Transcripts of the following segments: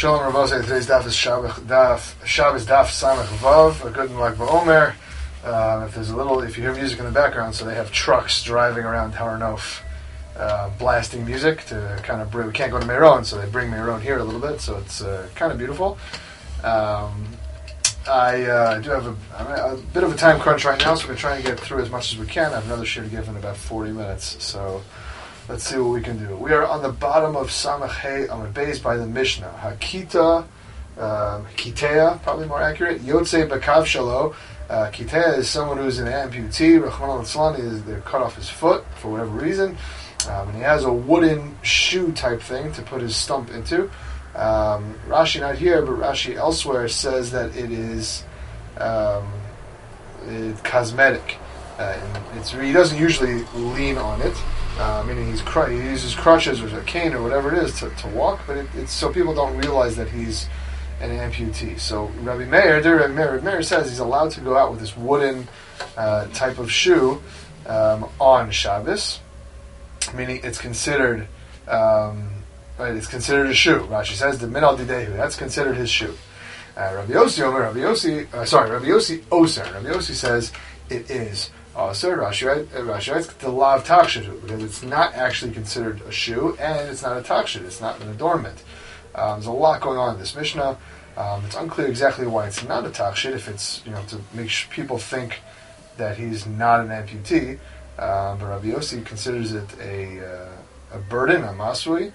Shalom Rabosei. Today's daf is Shabbos daf Samach Vav. A good Lag BaOmer. If you hear music in the background, so they have trucks driving around Har Nof, blasting music to kind of bring. We can't go to Meron, so they bring Meron here a little bit. So it's kind of beautiful. I do have a bit of a time crunch right now, so we're going to try and get through as much as we can. I have another shir to give in about 40 minutes, so let's see what we can do. We are on the bottom of Samach Hey Amud Beis by the Mishnah. Hakita, Kitea, probably more accurate. Yotze Bakav Shalo. Kitea is someone who's an amputee. Rachmana litzlan is they cut off his foot for whatever reason, and he has a wooden shoe type thing to put his stump into. Rashi not here, but Rashi elsewhere says that it is cosmetic. He doesn't usually lean on it, meaning he uses crutches or a cane or whatever it is to walk, but it's so people don't realize that he's an amputee. So Rabbi Meir says he's allowed to go out with this wooden type of shoe on Shabbos, meaning it's considered it's considered a shoe. Rashi says the minal didehu, that's considered his shoe. Rabbi Yossi Oser. Rabbi Yossi says it is Oser. Rashi writes the lav takshidu, because it's not actually considered a shoe and it's not a takshid. It's not an adornment. There's a lot going on in this Mishnah. It's unclear exactly why it's not a takshid. If it's to make people think that he's not an amputee, but Rabbi Yossi considers it a burden, a masui.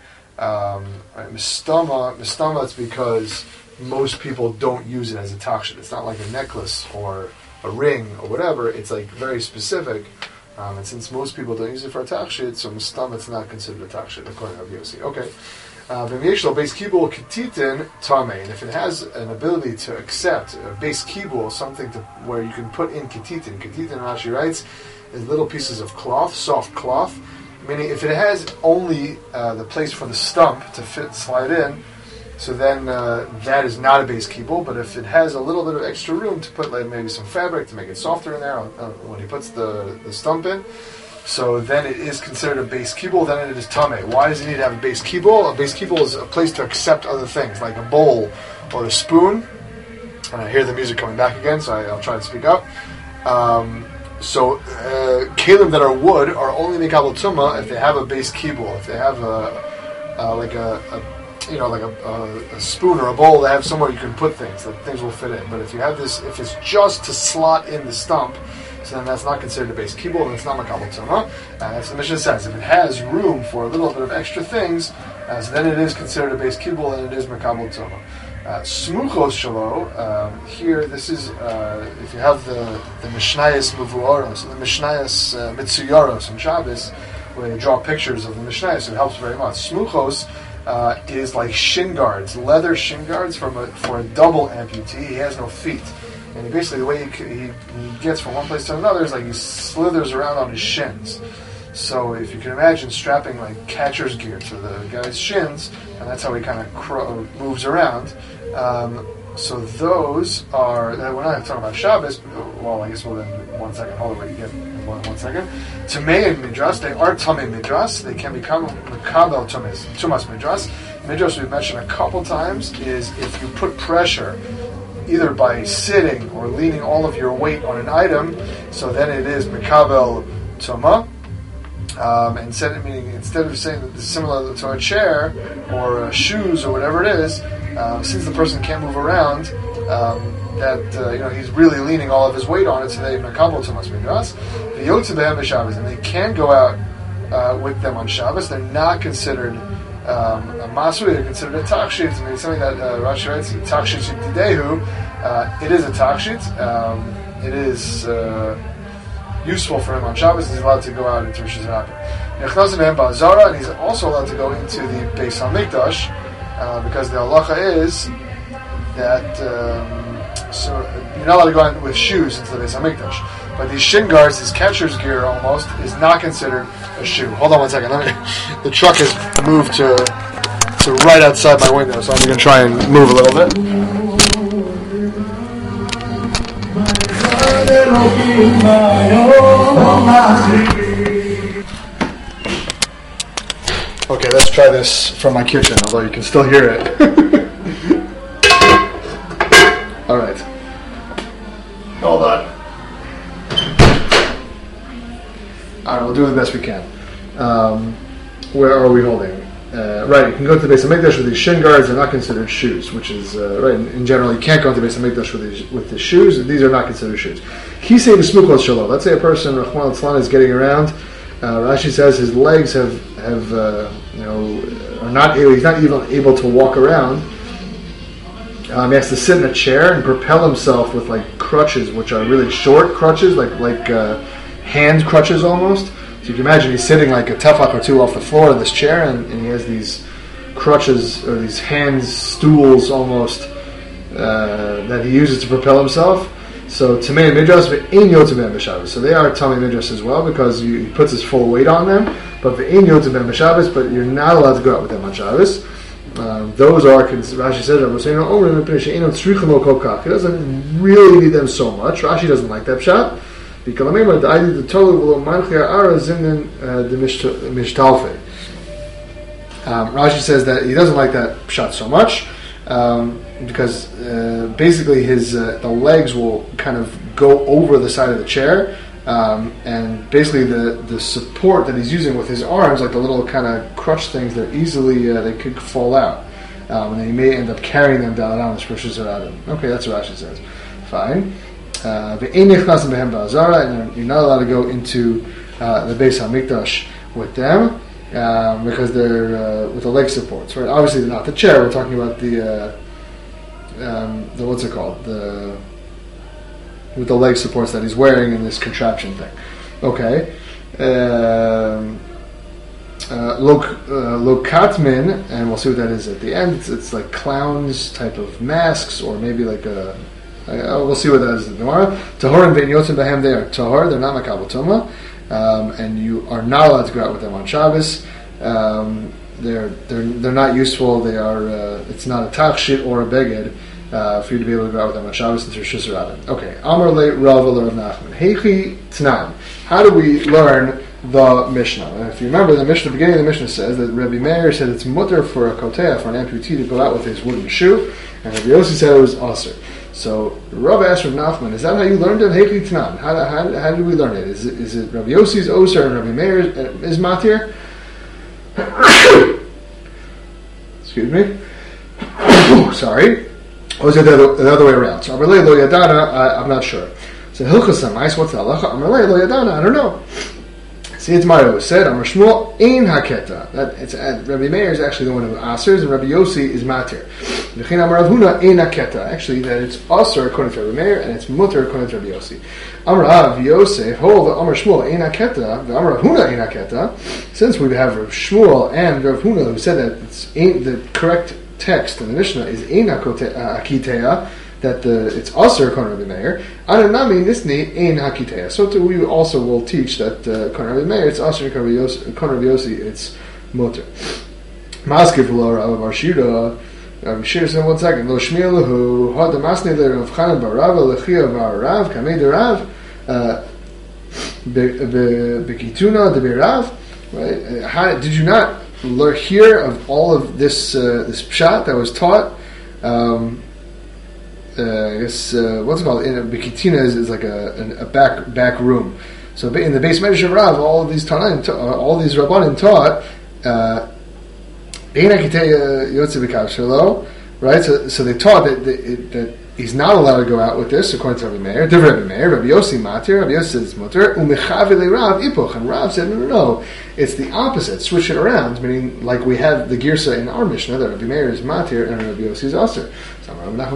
Mistama, it's because most people don't use it as a takshid. It's not like a necklace or a ring or whatever. It's like very specific, and since most people don't use it for a takshid, so mistama, it's not considered a takshid according to Rabbi Yossi. Okay. Base kibul ketitin tame, and if it has an ability to accept a base kibul, something where you can put in ketitin. Ketitin, Rashi writes, is little pieces of cloth, soft cloth. Meaning, if it has only the place for the stump to slide in, so then that is not a base kibul. But if it has a little bit of extra room to put maybe some fabric to make it softer in there when he puts the stump in, so then it is considered a base kibul. Then it is tameh. Why does it need to have a base kibul? A base kibul is a place to accept other things, like a bowl or a spoon. And I hear the music coming back again, so I'll try to speak up. So kalim that are wood are only mikabel tumah if they have a base kibul. If they have a spoon or a bowl, they have somewhere you can put things that things will fit in. But if you have this, if it's just to slot in the stump, so then that's not considered a base kibul, and it's not mikabel tumah. And that's what the Mishnah says. If it has room for a little bit of extra things, so then it is considered a base kibul, and it is mikabel tumah. Smuchos shalo. Here, this is if you have the Mishnayos Mevuoros, the Mishnayos Mitsuyaros on Shabbos, where they draw pictures of the Mishnayos, so it helps very much. Smuchos is like shin guards, leather shin guards for a double amputee. He has no feet, and basically the way he gets from one place to another is like he slithers around on his shins. So if you can imagine strapping like catcher's gear to the guy's shins, and that's how he kind of moves around. So those are, we're not talking about Shabbos, well, I guess we'll then, 1 second, hold on, wait, you get 1 second. Tamei and Midras, they are Tamei Midras, they can become Mekabel Tumas Midras. Midras, we've mentioned a couple times, is if you put pressure, either by sitting or leaning all of your weight on an item, so then it is Mekabel Tumah. Instead of saying that it's similar to a chair or shoes or whatever it is, since the person can't move around, he's really leaning all of his weight on it, so they makabel tumas midras. The yotze behem b'Shabbos, and they can go out with them on Shabbos. They're not considered a masui; they're considered a takshit. And it's something that Rashi writes, takshit didehu. It is a takshit. It is useful for him on Shabbos. He's allowed to go out into Rosh Hashanah. And he's also allowed to go into the Beis Hamikdash, because the halacha is that so you're not allowed to go out with shoes into the Beis Hamikdash. But these shin guards, this catcher's gear almost, is not considered a shoe. Hold on 1 second. The truck has moved to right outside my window, so I'm going to try and move a little bit. Okay, let's try this from my kitchen, although you can still hear it. do the best we can. Where are we holding? Right, you can go to the Beis Hamikdash with these shin guards. They're not considered shoes, which is right. In general, you can't go to the Beis Hamikdash with the shoes. These are not considered shoes. He say the smukot shalom. Let's say a person, Rahman al-Tzlan, is getting around. Rashi says his legs are not able. He's not even able to walk around. He has to sit in a chair and propel himself with like crutches, which are really short crutches, like hand crutches almost. So you can imagine he's sitting like a tefach or two off the floor of this chair, and he has these crutches or these hand stools almost that he uses to propel himself. So Tamei Midrash ve'ein yotzei ben b'Shabbos. So they are Tamei Midrash as well because he puts his full weight on them. But ve'ein yotzei ben b'Shabbos, but you're not allowed to go out with them on Shabbos. Those are, Rashi says, he doesn't really need them so much. Rashi doesn't like that pshat. Rashi says that he doesn't like that pshat so much because basically the legs will kind of go over the side of the chair, and basically the support that he's using with his arms, like the little kind of crutch things, they're easily they could fall out, and he may end up carrying them down the Rosh Hashanah. Okay, that's what Rashi says. Fine. And you're not allowed to go into the Beis Hamikdash with them because they're with the leg supports, right? Obviously, they're not the chair. We're talking about the what's it called? With the leg supports that he's wearing in this contraption thing. Okay. Lokatmin, and we'll see what that is at the end. It's like clowns type of masks, or maybe like we'll see what that is in the Gemara. Tahor and ve'in yotzei b'hem, they are tahor. They're not makabel tuma, and you are not allowed to go out with them on Shabbos. They're not useful. They are. It's not a tachshit or a beged for you to be able to go out with them on Shabbos and Rosh Hashanah. Okay. Amar le Rav Rav Nachman. Heichi Tnan. How do we learn the Mishnah? And if you remember, the beginning of the Mishnah says that Rabbi Meir said it's mutter for a koteah, for an amputee, to go out with his wooden shoe, and Rabbi Yossi said it was aser. So Rav asked Rav Nachman, is that how you learned it? Heichi Tnan. How did we learn it? Is it Rabbi Yossi's oser and Rabbi Meir is matir? Excuse me. Sorry. Or is it the other way around? So Amalei lo yadana, I'm not sure. So Hilchas Samais, what's the halacha? Amalei lo yadana, I don't know. See, it's Mario said, Amar Shmuel ein haketa. That it's Rabbi Meir is actually the one who asers, and Rabbi Yossi is matir. V'chein Amar Rav Huna ein haketa. Actually, that it's aser according to Rabbi Meir, and it's mutter according to Rabbi Yossi. Amar Rav Yosef, hold Amar Shmuel ein haketa. Amar Rav Huna ein haketa. Since we have Rav Shmuel and Rav Huna who said that it's the correct text in the Mishnah is ein hakiteya, that it's aser according to Rabbi Meir. Ananami nisni ein hakiteya. So too, we also will teach that according to Rabbi Meir it's aser according to Rabbi Yossi it's mutter. Maskir v'lo Rav Bar Shira. Rav Shira said 1 second. Lo shmiel hu had masni le Rav Chanan bar Rav lechia bar Rav kamei de Rav bekituna de Rav. Right? How did you not hear of all of this pshat that was taught? I guess what's it called? In a Bekitina is like a back room. So in the Beis Medrash of Rav, all of these Tanaim, all these Rabbanim taught right? So they taught that he's not allowed to go out with this according to Rabbi Meir. Different Rabbi Meir, Rabbi Yossi matir. Rabbi Yossi says it's mutter. Umechavile Rav ipoch, and Rav said no. It's the opposite. Switch it around, meaning like we have the girsa in our Mishnah that Rabbi Meir is matir and Rabbi Yossi is aser. And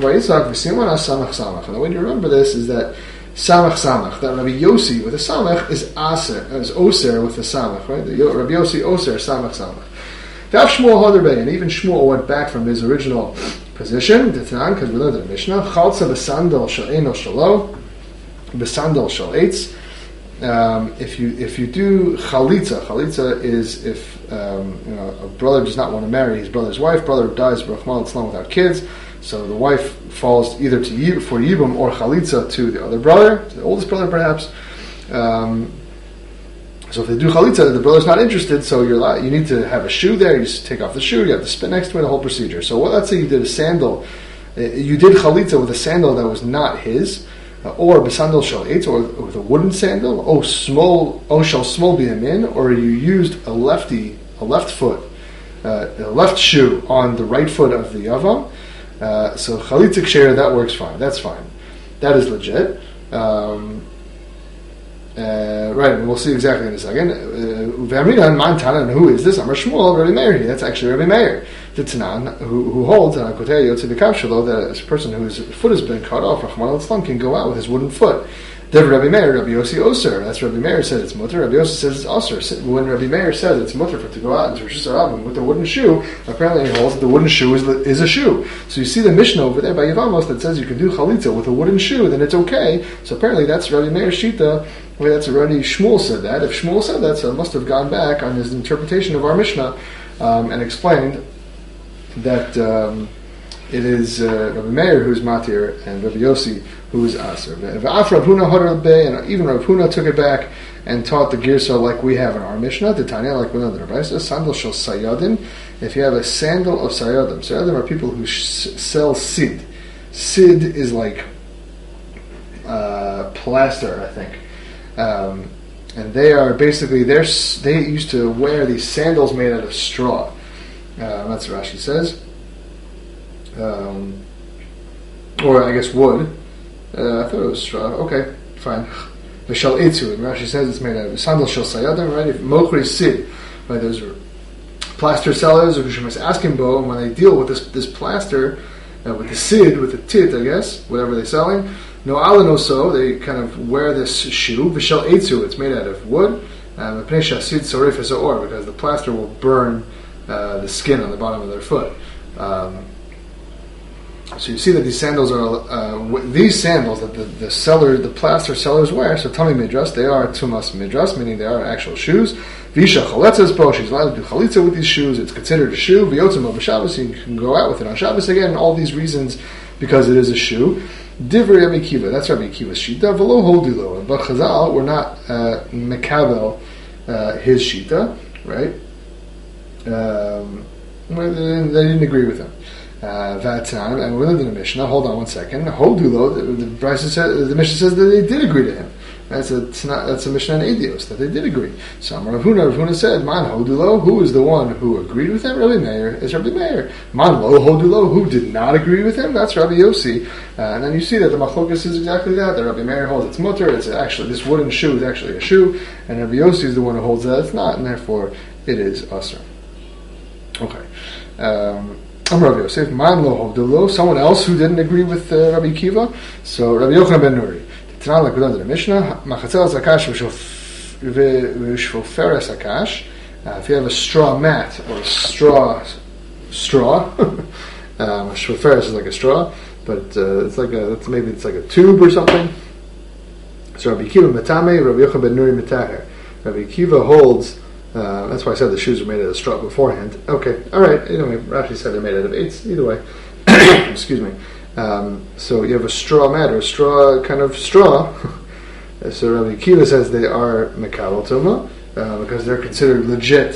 the way to remember this is that samach, that Rabbi Yossi with a samach is aser, is oser with a samach, right? Rabbi Yossi oser samach. Dav Shmuel Haderbei, and even Shmuel went back from his original position, because we learned in the Mishnah, Chalza b'sandal shel eno shelo, b'sandal shel eitz. If you do chalitza is if a brother does not want to marry his brother's wife, brother dies Rahman al-Tzlan without kids, so the wife falls either for yibum or chalitza to the other brother, to the oldest brother perhaps. So if they do chalitza, the brother's not interested, so you need to have a shoe there, you just take off the shoe, you have to spit next to it, the whole procedure. So let's say you did a sandal, you did chalitza with a sandal that was not his, or besandal shel eitz, or with a wooden sandal, shel small biyamin, or you used a left foot, a left shoe on the right foot of the yavam. So chalitza ksher, that works fine. That's fine. That is legit. Right, and we'll see exactly in a second. V'amrinan man tanan, who is this? Amar Shmuel, Rabbi Meir. That's actually Rabbi Meir, the Tanan, who holds that a person whose foot has been cut off, Rachmana litzlan, can go out with his wooden foot. Then Rabbi Meir, Rabbi Yossi Oser. That's Rabbi Meir says it's mutter. Rabbi Yossi says it's Oser. When Rabbi Meir says it's mutter to go out into Rosh Hashanah with a wooden shoe, apparently he holds that the wooden shoe is a shoe. So you see the Mishnah over there by Yevamos that says you can do chalitza with a wooden shoe, then it's okay. So apparently that's Rabbi Meir's shita. Well, that's already Shmuel said that. If Shmuel said that, so it must have gone back on his interpretation of our Mishnah and explained that it is Rabbi Meir who's matir and Rabbi Yossi who is aser. And even Rav Huna took it back and taught the girsa like we have in our Mishnah, the Tanya, like we know the Rabbi says, sandal shel sayadim. If you have a sandal of sayadim, sayadim are people who sell sid. Sid is like plaster, I think. And they are basically they used to wear these sandals made out of straw. That's what Rashi says, or I guess wood. I thought it was straw. Okay, fine. V'shal etzu, and Rashi says it's made out of sandal shel sayadim. Right? If mochri sid, right? Those are plaster sellers or shemas asking bo, and when they deal with this plaster, with the sid, with the tit, I guess, whatever they're selling. No ala so they kind of wear this shoe. V'shel etzu, it's made out of wood. Because the plaster will burn the skin on the bottom of their foot. So you see that these sandals are these sandals that the plaster sellers wear. So Tami Midras, they are Tumas Midras, meaning they are actual shoes. Visha Chaletzas Bo, she's allowed to do Chalitza with these shoes. It's considered a shoe. V'yotzim of Shabbos, you can go out with it on Shabbos again. All these reasons because it is a shoe. Divrei Rabbi Akiva, that's Rabbi Akiva's shita. V'lo holdilo, but Chazal were not mekabel his shita, right? They didn't agree with him. Vatan, and we lived in the Mishnah. Hold on one second. Hodulo, the Mishnah says that they did agree to him. That's a Mishnah in Edios that they did agree. So Rav Huna said, Man Hodulo, who is the one who agreed with him? Rabbi Meir is Rabbi Meir. Man Lo Hodulo, who did not agree with him? That's Rabbi Yossi. And then you see that the Machlokas is exactly that. That Rabbi Meir holds it's mutter. It's actually this wooden shoe is actually a shoe, and Rabbi Yossi is the one who holds that it's not, and therefore it is asr. Okay. Rabbi Yosef, Man Lo Hodulo, someone else who didn't agree with Rabbi Akiva. So Rabbi Yochanan ben Nuri. Tanan like we learned in the Mishnah, Machatzel Zakash v'shfoferes Akash. If you have a straw mat or a straw, shfoferes is like a straw, but it's like a tube or something. So Rabbi Akiva Matame, Rabbi Yochanan ben Nuri Mitaher. Rabbi Akiva holds. That's why I said the shoes were made out of straw beforehand. Okay, all right. Anyway, Rashi said they're made out of eights. Either way, excuse me. So you have a straw mat or a straw kind of straw. So Rabbi Akiva says they are mekabel tuma because they're considered legit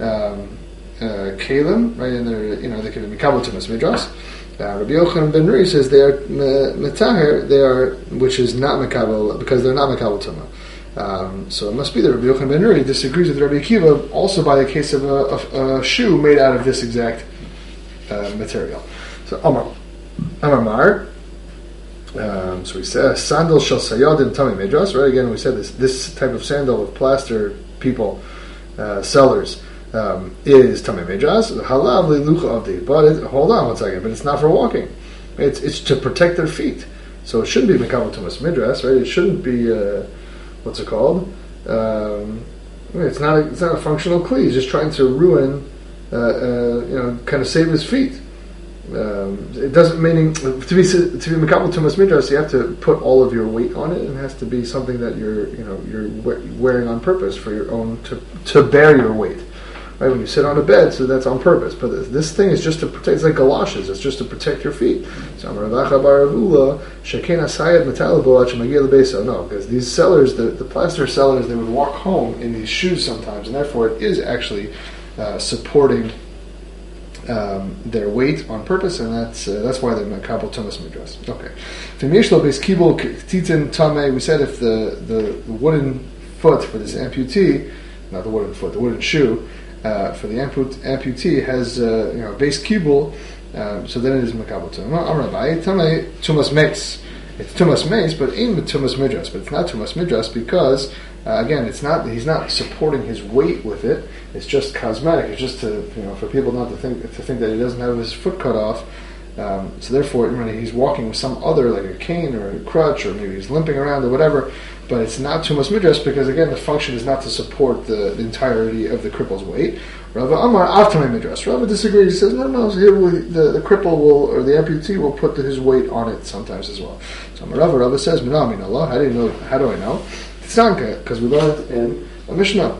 kalim, right? And they're they can be mekabel tumas midras. Rabbi Yochanan ben Nuri says they are metaher. They are, which is not mekabel because they're not mekabel tuma. So it must be that Rabbi Yochanan ben Nuri disagrees with Rabbi Akiva also by the case of a shoe made out of this exact material. So Amar Mar. So we said sandal shel sayadim tami medras. Right, again we said this type of sandal of plaster people sellers is tami medras. Halav lilucha avdi. But hold on one second. But it's not for walking. It's to protect their feet. So it shouldn't be mekabel tumas midras. Right, it shouldn't be. What's it called? It's not a functional kli. He's just trying to ruin, kind of save his feet. It doesn't meaning to be mekabel tumas midras. You have to put all of your weight on it, and it has to be something that you're wearing on purpose for your own to bear your weight. Right, when you sit on a bed, so that's on purpose. But this thing is just to protect. It's like galoshes. It's just to protect your feet. So no, because these sellers, the plaster sellers, they would walk home in these shoes sometimes, and therefore it is actually supporting their weight on purpose, and that's why they're makabel tumas midras. Okay. V'mishlo beis kibul titin tamei. We said if the wooden foot for this amputee, not the wooden foot, the wooden shoe for the amputee has beis kibul, so then it is makabel tumas. Amrabai tamei tumas meis. It's tumas meis, but ain't tumas midras. But it's not tumas midras because again, it's not. He's not supporting his weight with it. It's just cosmetic. It's just for people not to think that he doesn't have his foot cut off. So therefore, when he's walking with some other, like a cane or a crutch, or maybe he's limping around or whatever. But it's not tumas midras because again, the function is not to support the entirety of the cripple's weight. Rava Amar Avtamei midras. Rava disagrees. He says no. The cripple will, or the amputee will put his weight on it sometimes as well. So Rava says, "Minamin Allah." How do you know? How do I know? Because we learned in a Mishnah,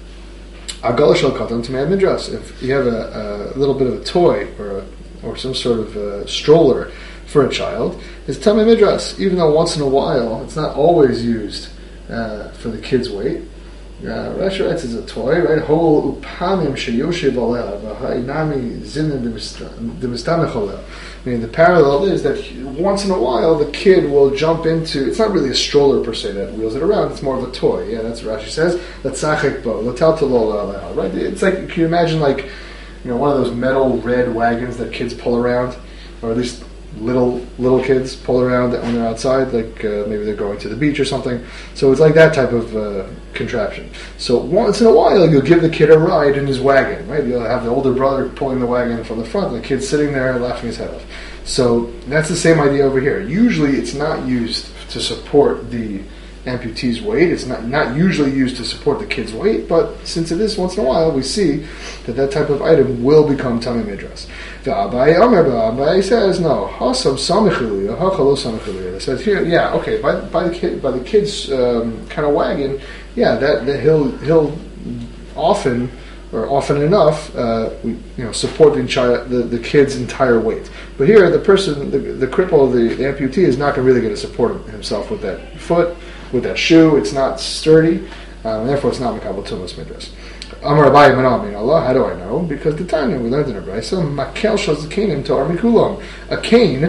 if you have a little bit of a toy or some sort of stroller for a child, it's tamei midras. Even though once in a while, it's not always used for the kid's weight. Rashi writes it's a toy, right? Whole upamim sheyoshev aleh v'ha'inami zinin demistamech aleh. Meaning the parallel is that once in a while the kid will jump into. It's not really a stroller per se that wheels it around. It's more of a toy. Yeah, that's what Rashi says. L'tzachek bo l'tal tolol. Right? It's like, can you imagine like one of those metal red wagons that kids pull around, or at least little kids pull around when they're outside, like maybe they're going to the beach or something. So it's like that type of contraption. So once in a while you'll give the kid a ride in his wagon, right? You'll have the older brother pulling the wagon from the front, and the kid's sitting there laughing his head off. So that's the same idea over here. Usually it's not used to support the amputee's weight. It's not usually used to support the kid's weight, but since it is once in a while, we see that type of item will become tamei midras. The Abai says no. Hasam samichiliya, hachalo samichiliya. It says here, yeah, okay, by the kid's kind of wagon, yeah, that he'll often enough, support the kid's entire weight. But here, the person, the cripple, the amputee, is not really going to support himself with that foot, with that shoe. It's not sturdy, and therefore it's not makabel tumas midras. Amar Abaye Manamin Allah. How do I know? Because the Tanya we learned in a brayso, makel shazakanim toar mikulam. A cane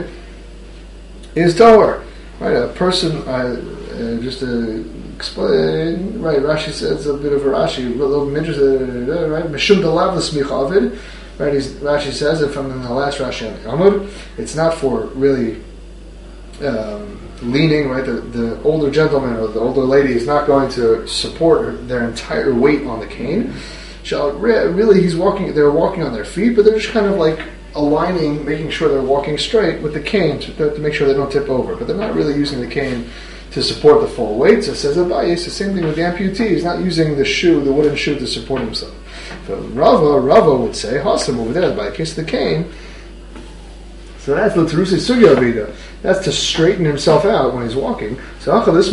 is toar. Right, a person. Just to explain, right? Rashi says a bit of a Rashi, a little midras, right? Meshum dalav l'smicha avid. Right, Rashi says it from the last Rashi on the Amud. It's not for really leaning, right? The older gentleman or the older lady is not going to support their entire weight on the cane. Really, they're walking on their feet, but they're just kind of like aligning, making sure they're walking straight with the cane to make sure they don't tip over. But they're not really using the cane to support the full weight. So it says Abaye, it's the same thing with the amputee. He's not using the wooden shoe to support himself. So Rava would say, Hasam over there, by the case of the cane. So that's l'terusi sugya avida. That's to straighten himself out when he's walking. So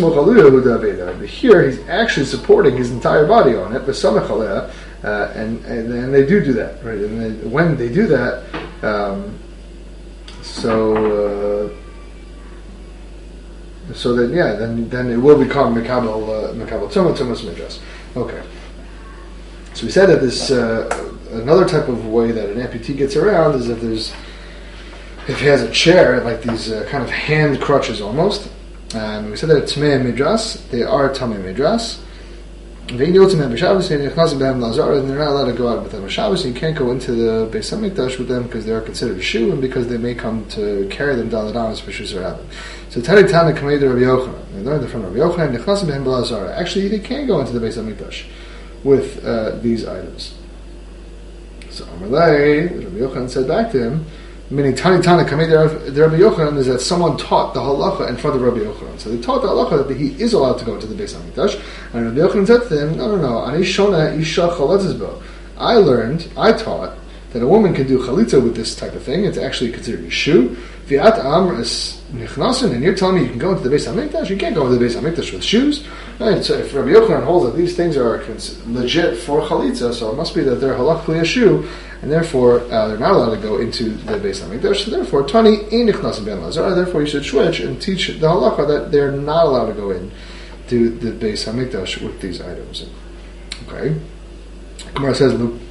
here he's actually supporting his entire body on it. And they do that, right? And when they do that, so then it will become makabel tumas midras. Okay. So we said that this another type of way that an amputee gets around is if he has a chair, like these kind of hand crutches almost. We said that tamei midras, they are tamei midras. And they're not allowed to go out with them on Shabbos. You can't go into the Beis Hamikdash with them because they are considered a shoe and because they may come to carry them down the Damas for Shus or Rabbin. So Tani Tana Kamei Rabbi Yochanan. They learned it from Rabbi Yochanan. Nechnasim behem b'lazara. Actually, they can go into the Beis Hamikdash with these items. So Amalei, Rabbi Yochanan said back to him, meaning Tani Tana Kamei the Rabbi Yochanan, is that someone taught the halacha in front of Rabbi Yochanan. So they taught the halacha that he is allowed to go to the Beis Hamikdash. And Rabbi Yochanan said to them, no. Ani shona isha chalatzbo. I taught that a woman can do chalitza with this type of thing. It's actually considered a shoe. V'at amr es nichnasin, and you're telling me you can go into the Beis Hamikdash? You can't go into the Beis Hamikdash with shoes. Right? So if Rabbi Yochanan holds that these things are legit for chalitza, so it must be that they're halachically a shoe, and therefore they're not allowed to go into the Beis Hamikdash. So therefore, Tani ein nichnasin ben lazar. Therefore, you should switch and teach the halacha that they're not allowed to go in to the Beis Hamikdash with these items. Okay. Gemara says,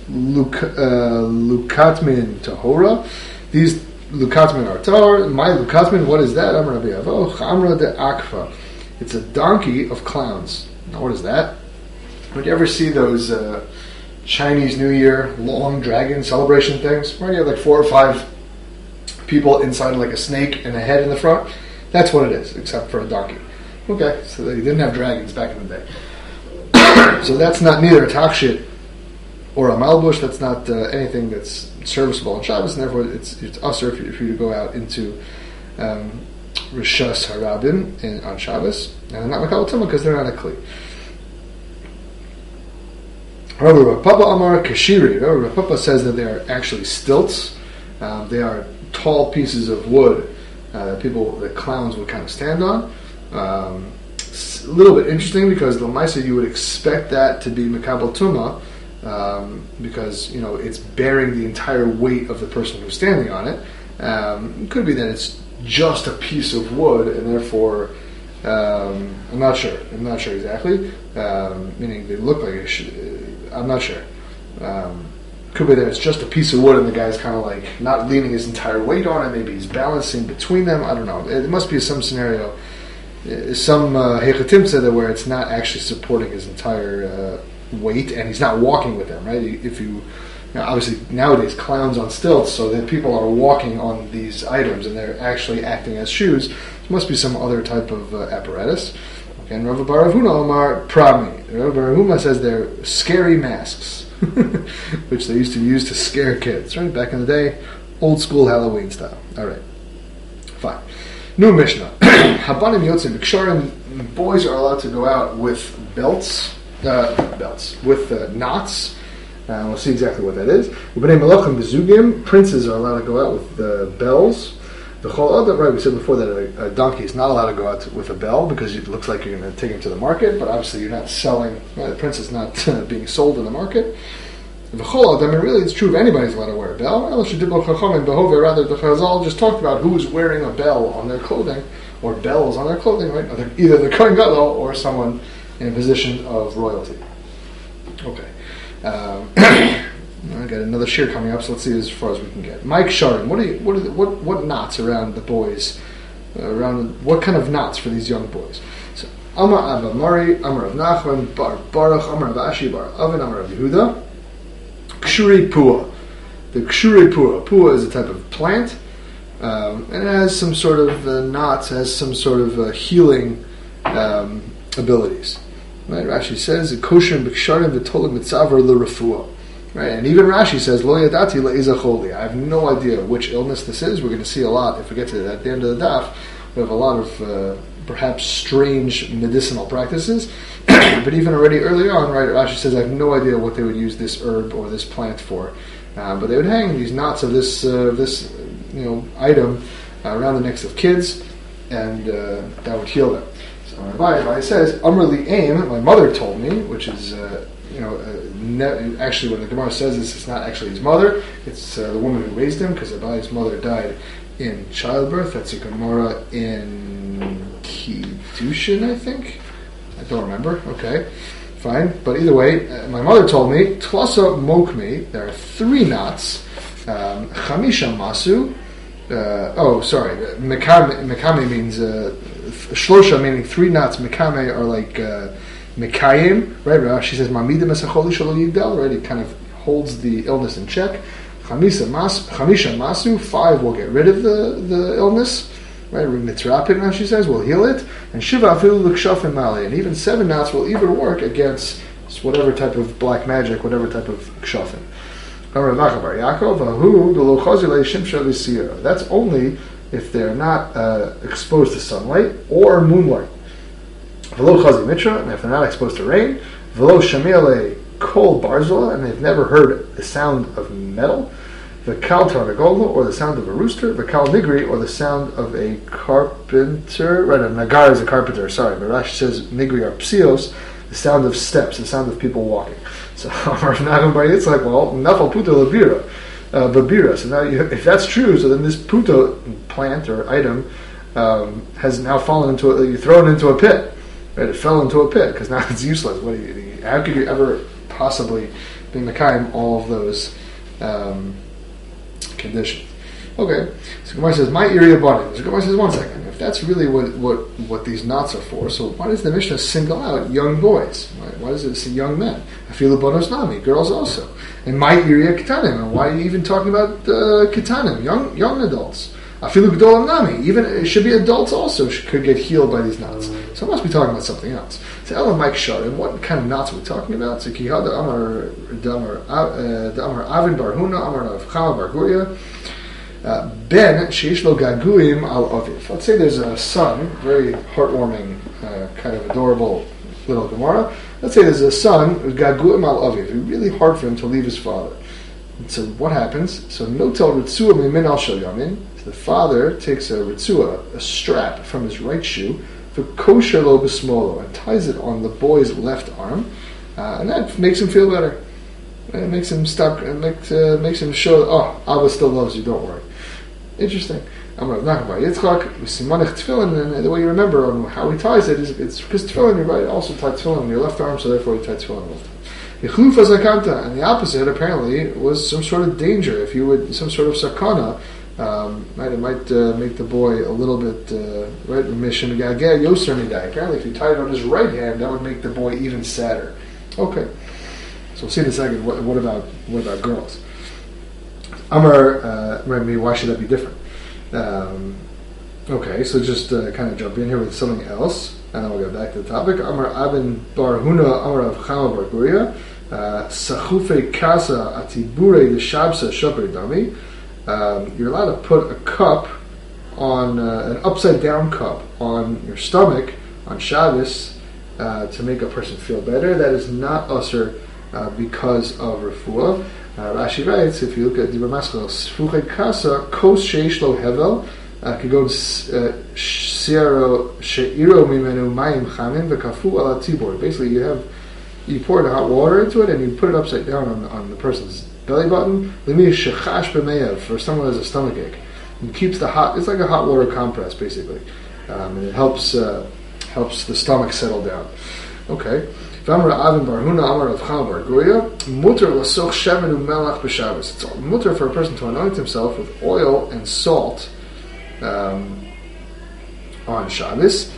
Lukatmin Tahora. These Lukatmin are Tahor. My Lukatmin, what is that? Amar Rabbi Avo, Chamra de Akfa. It's a donkey of clowns. Now, what is that? Would you ever see those Chinese New Year long dragon celebration things? Where you have like 4 or 5 people inside like a snake and a head in the front? That's what it is, except for a donkey. Okay, so they didn't have dragons back in the day. So that's not neither a takshit or a malbush. That's not anything that's serviceable on Shabbos, and therefore it's usher for you to go out into Rishas Harabim on Shabbos, and not Makabel Tumah because they're not a kli. Rabbi Papa Amar Kashiri. Rabbi Papa says that they are actually stilts. They are tall pieces of wood that clowns would kind of stand on. It's a little bit interesting because L'maisa you would expect that to be Makabel Tumah because it's bearing the entire weight of the person who's standing on it. It could be that it's just a piece of wood and therefore I'm not sure exactly. Meaning they look like I'm not sure. Could be that it's just a piece of wood and the guy's kind of like not leaning his entire weight on it. Maybe he's balancing between them. I don't know. It must be some scenario. Some Hechatim said that where it's not actually supporting his entire weight and he's not walking with them, right? If obviously nowadays clowns on stilts, so that people are walking on these items and they're actually acting as shoes. There must be some other type of apparatus. Okay, and Rav Bar Avuna Omar Prami. Rav Bar Avuna says they're scary masks, which they used to use to scare kids, right? Back in the day, old school Halloween style. All right, fine. New Mishnah. Habanim Yotzim B'Ksharim. Boys are allowed to go out with belts, with knots. We'll see exactly what that is. B'nei Melachim B'Zugim. Princes are allowed to go out with bells. The Chol Adam, right? We said before that a donkey is not allowed to go out with a bell because it looks like you're going to take him to the market, but obviously you're not selling. The prince is not being sold in the market. The Chol Adam, and really it's true if anybody's allowed to wear a bell. Rather, the Chazal just talked about who's wearing a bell on their clothing, or bells on their clothing, right? Either the Kohen Gadol or someone in a position of royalty. Okay. I got another shir coming up, so let's see as far as we can get. Mike Sharon, what knots around the boys? Around what kind of knots for these young boys? So Amar Abba Mari, Amar Rav Nachman, Bar Baruch, Amar Rav Ashi, Bar Avin, Amar Rav Yehuda. Kshuri Pua. The Kshuri Pua is a type of plant, and it has some sort of knots, has some sort of healing abilities. Right? Rashi says, "Kosher b'ksharim v'tolim mitzaver l'refua." Right, and even Rashi says, "Lo yadati le'izacholi." I have no idea which illness this is. We're going to see a lot if we get to that. At the end of the daf. We have a lot of perhaps strange medicinal practices, but even already early on, right? Rashi says, "I have no idea what they would use this herb or this plant for," but they would hang these knots of this item around the necks of kids, and that would heal them. So Rabbi says, "Amr li aim." My mother told me, which is actually when the Gemara says this, it's not actually his mother; it's the woman who raised him, because Abai's mother died in childbirth. That's a Gemara in Kiddushin, I think. I don't remember. Okay, fine. But either way, my mother told me, Tlasa Mokmi, there are 3 knots. Chamisha Masu. Mekame means Shlosha, meaning 3 knots. Mekame are like Mekayim, right? She says, Mamidim Esacholi Shalo Yigdal, right? It kind of holds the illness in check. Chamisha Masu, 5 will get rid of the illness, right? Mitzrapin, she says, will heal it. And Shiva Afilu L'Kshafim Mali, and even 7 knots will even work against whatever type of black magic, whatever type of Kshafim. That's only if they're not exposed to sunlight or moonlight. And if they're not exposed to rain, kol barzala, and they've never heard the sound of metal, the kal tarnagola, or the sound of a rooster, the kal nigri, or the sound of a carpenter. Right, a nagar is a carpenter. Sorry, but Rashi says nigri are psios, the sound of steps, the sound of people walking. So it's like, well, nafal puta labira, babira. So now, if that's true, so then this puta plant or item has now fallen into you throw it into a pit. Right, it fell into a pit because now it's useless. How could you ever possibly being Mekayim all of those conditions. Okay, so Gemara says, "My area body." So Gemara says, "One second. If that's really what these knots are for, so why does the Mishnah single out young boys? Why does it say young men? I feel bonos nami, girls also. And my area ketanim. And why are you even talking about ketanim, young adults? I feel gdolam nami. Even it should be adults also could get healed by these knots. So I must be talking about something else. So Ella Mike Shar, and what kind of knots are we talking about? So Kihada Amar Avin Bar Huna Amar of Chama Bar Guria. Ben Sheish Lo Gaguim Al Aviv. Let's say there's a son, very heartwarming, kind of adorable little Gemara. Let's say there's a son, Gaguim Al Aviv. It's really hard for him to leave his father. And so what happens? So Notel Ritzua Mimin Al Shel Yamin. So the father takes a Ritzua, a strap from his right shoe, for kosher lo b'smolo, and ties it on the boy's left arm, and that makes him feel better. It makes him stop, and makes him show, oh, Abba still loves you, don't worry. Interesting. I'm Rav Nachman bar Yitzchak, with simanich tefillin, and the way you remember on how he ties it is it's because tefillin, you're right, also tie tefillin on your left arm, so therefore he tied tefillin on the left arm. Yechlufa zakanta, and the opposite apparently was some sort of danger. If you would, some sort of sakana, it might make the boy a little bit right. Mission apparently, if you tied it on his right hand, that would make the boy even sadder. Okay, so we'll see in a second. What about girls? Amar, why should that be different? Okay, so just kind of jump in here with something else, and then we'll go back to the topic. Amar Abin Bar Huna Amar of Chama Bar Guria Sachufe Kasa Atibure de Shabsa Shaper Dami. You're allowed to put a cup on an upside down cup on your stomach on Shabbos to make a person feel better. That is not usher because of refuah. Rashi writes, if you look at the Ramaskal, Sfuche Kasa Kos Sheish Lo Hevel Kigon Siero Sheiro Mimenu Mayim Chamin V'Kafu Ala Tibor. Basically, you pour the hot water into it and you put it upside down on the person's belly button. For someone who has a stomach ache, it keeps the hot. It's like a hot water compress, basically, and it helps the stomach settle down. Okay. It's mutter for a person to anoint himself with oil and salt on Shabbos.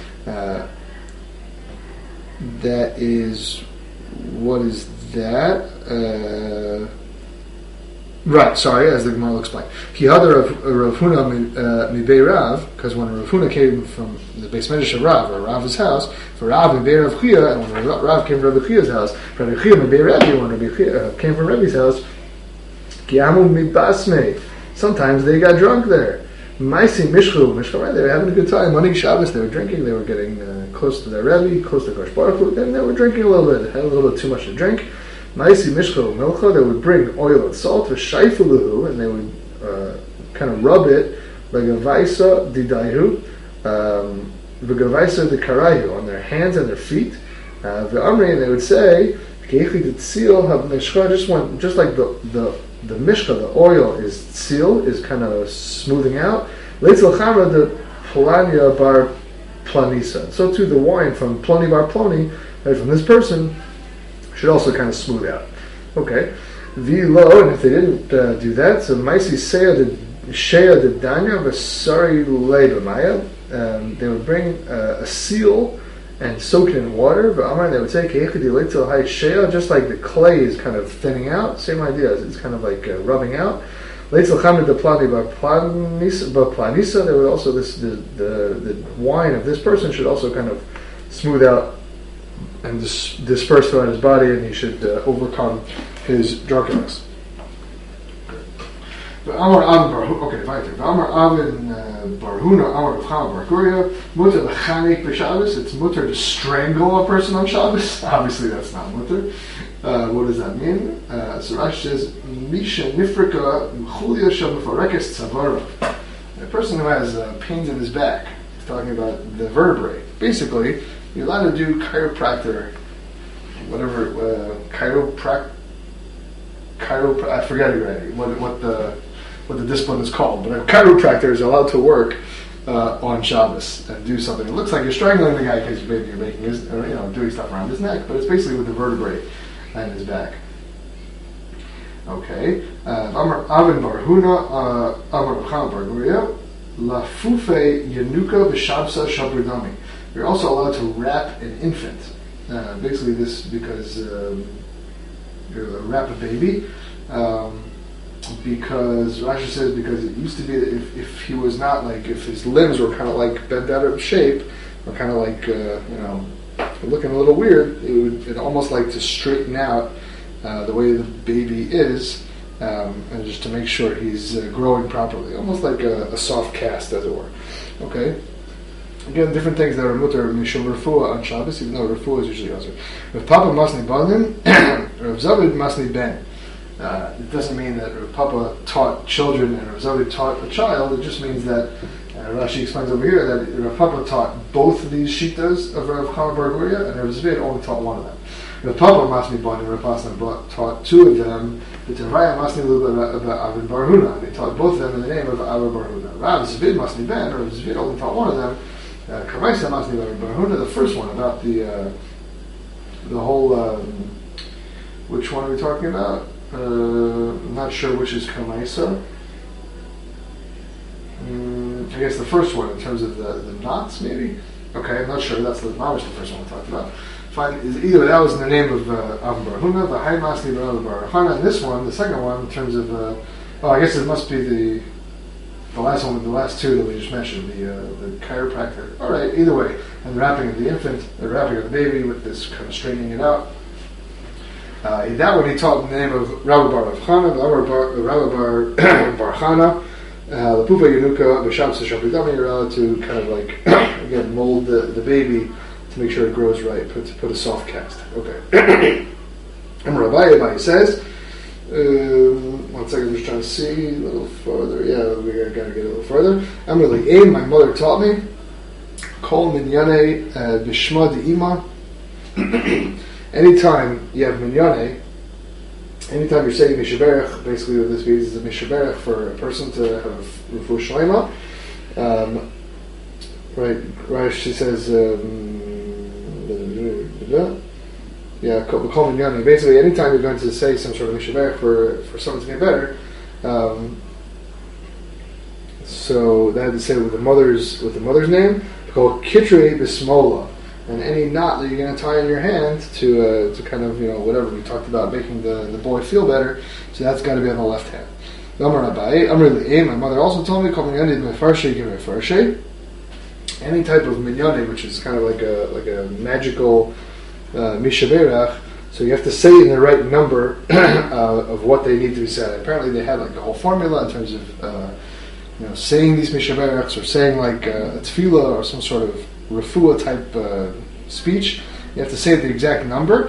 That is, what is that? Right, sorry, as the Gemara will explain. Ki hadar Rav Huna mibei Rav, because when Rav Huna came from the Beis Medrash of Rav, or Rav's house, for Rav mibei Rav Chia, and when Rav came from Rabbi Chia's house, for Rabbi Chia mibei Rabbi, when Rabbi Chia came from Rabbi's house, ki amu mibasmei. Sometimes they got drunk there. Maisi mishchu, right? They were having a good time. Money Shabbos, they were drinking. They were getting close to their Rebbe, close to Kosh Baruch Hu, and they were drinking a little bit. Had a little bit too much to drink. Maisi mishcho milcha, they would bring oil and salt, v'shayfuluhu, and they would kind of rub it, v'gavaisa didaihu, v'gavaisa dekarayu, on their hands and their feet. V'amri, and they would say, keichi tzil ha-mishcha, just like the mishcha, the oil is tzil, is kind of smoothing out. Leitzel chamra de Plania bar planisa. So too the wine from Ploni bar Ploni, right, from this person, should also kind of smooth out. Okay. V'lo, and if they didn't do that, so Maisi Shea de Danya Vasari Lebamaya, they would bring a seal and soak it in water. But they would say, just like the clay is kind of thinning out, same idea, it's kind of like rubbing out. Leitzel Chamid de Plani Planisa, they would also, the wine of this person should also kind of smooth out and disperse throughout his body, and he should overcome his drunkenness. Amar Avin Barhuna Amar Chama Bar Guria Mutter L'chanik b'Shabbos. It's mutter to strangle a person on Shabbos. Obviously, that's not mutter. What does that mean? So Rashi says Misha Nifrika Chulia Shamafarekes Tzavara. A person who has pains in his back. He's talking about the vertebrae. Basically, you're allowed to do chiropractor, whatever, I forget already what the discipline is called, but a chiropractor is allowed to work on Shabbos and do something. It looks like you're strangling the guy because you're making his, doing stuff around his neck, but it's basically with the vertebrae and his back. Okay. Amar Avin Bar Huna, Amar Chana Bar Guria, Lafufe Yanuka B'Shabsa Shabridami. You're also allowed to wrap an infant. Basically, this because you're wrap a baby. Because Rashi says because it used to be that if he was not like if his limbs were kind of like bent out of shape or kind of like looking a little weird, it almost like to straighten out the way the baby is, and just to make sure he's growing properly, almost like a soft cast, as it were. Okay. Again, different things that are mutter mishum refuah on Shabbos, even though refuah is usually also. If Papa masni banim, Rav Zavid masni ben. It doesn't mean that Rav Papa taught children and Rav Zavid taught a child. It just means that Rashi explains over here that Rav Papa taught both of these shitas of Rav Chana Bar Guria, and Rav Zavid only taught one of them. Rav Papa masni banim, Rav Pasna taught two of them. The Tevraya masni a little bit about Avin Bar Huna. They taught both of them in the name of Avin Bar Huna. Rav Zavid masni ben, Rav Zavid only taught one of them. Kamaisa masni Bar Huna, the first one about the whole. Which one are we talking about? I'm not sure which is Kamaisa. I guess the first one in terms of the knots, maybe. Okay, I'm not sure. That's the first one we talked about. Fine. Either that was in the name of Avin Bar Huna, the Hai Masni Bar Hana, and this one, the second one, in terms of. I guess it must be the last one, the last two that we just mentioned, the chiropractor. All right, either way, and the wrapping of the infant, the wrapping of the baby with this kind of straightening it out. That one he taught in the name of Rabbi Bar Rav Chana, Rabbi Bar Chana, the Pufa Yenuka, B'Shabsa Shabridami. You're allowed to kind of like again mold the baby to make sure it grows right, put a soft cast. Okay. And Rabbi Abai says. 1 second, I'm just trying to see a little further. Yeah, we gotta get a little further. I'm really aim. My mother taught me. Kol minyane b'shma de'ima. Anytime you have minyane, anytime you're saying mishaberach, basically what this means is a mishaberach for a person to have refuah shlema. Right. She says. Kol minyane. Basically, anytime you're going to say some sort of mishaberach for someone to get better, so that had to say with the mother's name. Called kitrei b'smola, and any knot that you're going to tie in your hand to kind of whatever we talked about making the boy feel better. So that's got to be on the left hand. My mother also told me kol minyane mefarshe gimefarshe. Any type of minyane, which is kind of like a magical. Mishaberach, so you have to say in the right number of what they need to be said. Apparently, they had like a whole formula in terms of saying these mishaberachs or saying like a tefillah or some sort of refuah type speech. You have to say the exact number.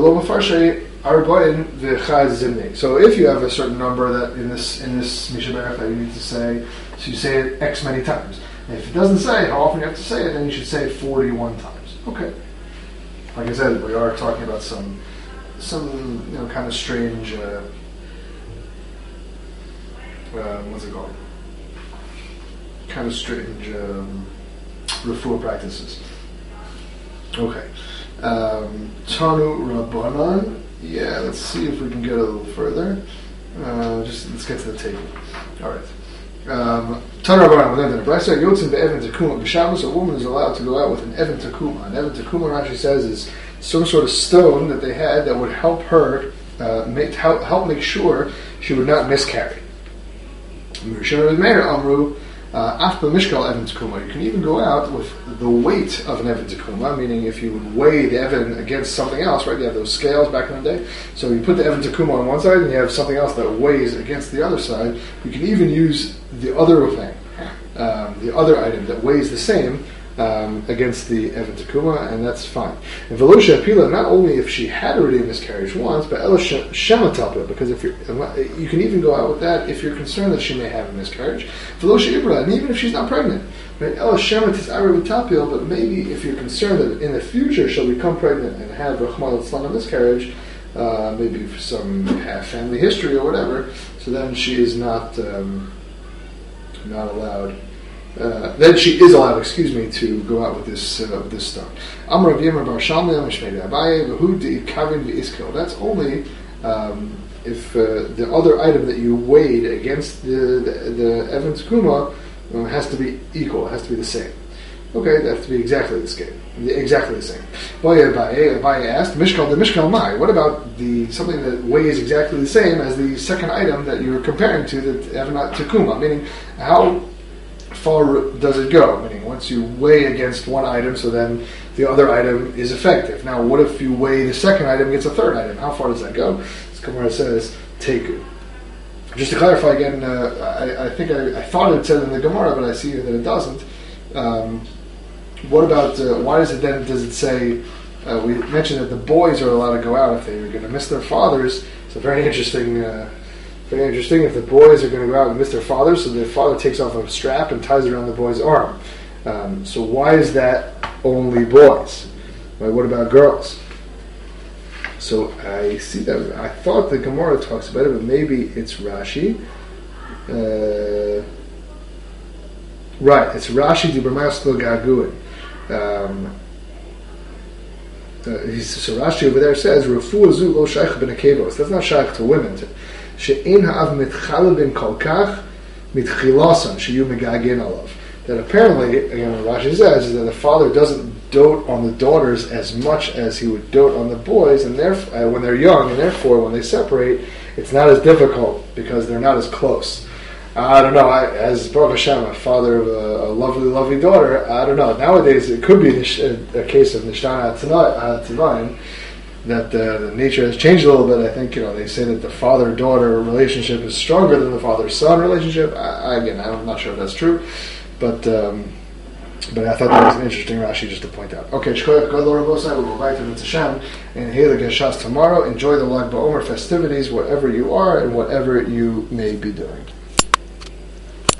So if you have a certain number that in this mishaberach that you need to say, so you say it X many times. And if it doesn't say how often you have to say it, then you should say it 41 times. Okay. Like I said, we are talking about some kind of strange what's it called? Kind of strange refuah practices. Okay. Tanu Rabbanan. Yeah, let's see if we can get a little further. Let's get to the table. All right. Tanu Rabbanan, within the Brisa, Yotzim be'evan tekuma b'Shabbos. A woman is allowed to go out with an evan tekuma. An evan tekuma, Rashi says, is some sort of stone that they had that would help her help make sure she would not miscarry. After Mishkal Evan Tekuma, you can even go out with the weight of an Evan Tekuma, meaning if you would weigh the Evan against something else, right? You have those scales back in the day. So you put the Evan Tekuma on one side and you have something else that weighs against the other side. You can even use the other thing, the other item that weighs the same against the Evan Tekuma, and that's fine. And Velosha Apila, not only if she had already a miscarriage once, but Ela Shema Talpila, because if you can even go out with that if you're concerned that she may have a miscarriage. Velosha Ibra, and even if she's not pregnant. Right? Ela Shema Tis'ara Talpila, but maybe if you're concerned that in the future she'll become pregnant and have Rachmana Litzlan a miscarriage, maybe for some family history or whatever, so then she is not allowed. Then she is allowed, to go out with this stone. Amar Rav Yemar Bar Shalmei Mishmei Abaye V'hu De'ikavin V'Iskil. That's only the other item that you weighed against the Evan Tkuma has to be equal, it has to be the same. Okay, that has to be exactly the same. Abaye asked, Mishkal the Mishkal Mai. What about something that weighs exactly the same as the second item that you're comparing to, the Evan Tkuma? Meaning, how far does it go? Meaning, once you weigh against one item, so then the other item is effective. Now, what if you weigh the second item against a third item? How far does that go? This Gemara says, Teku. Just to clarify again, I think I thought it said in the Gemara, but I see that it doesn't. What about, why does it say, we mentioned that the boys are allowed to go out if they're going to miss their fathers. It's a very interesting, if the boys are going to go out and miss their fathers, so the father takes off a strap and ties it around the boy's arm. So why is that only boys? Right, what about girls? So I see that, I thought the Gemara talks about it, but maybe it's Rashi. Right, it's Rashi di Bermasklo Gaguin. So Rashi over there says, Refu azu lo shaykh ben akevos. That's not shaykh to women. She'in ha'av mitchalel ben kolkach mitchilasan she'yu megagin alav. That apparently, again, what Rashi says is that the father doesn't dote on the daughters as much as he would dote on the boys, and therefore, when they're young, and therefore when they separate, it's not as difficult because they're not as close. I don't know. As Baruch Hashem, a father of a lovely, lovely daughter, I don't know. Nowadays, it could be a case of Nishtana Tzivayim, that the nature has changed a little bit. I think, they say that the father-daughter relationship is stronger than the father-son relationship. Again, I'm not sure if that's true, but I thought that was an interesting Rashi just to point out. Okay, Shkoyach Gadol Rabosai, we'll go back to Mitzvah Hashem and Hela Geshas tomorrow. Enjoy the Lag BaOmer festivities wherever you are and whatever you may be doing.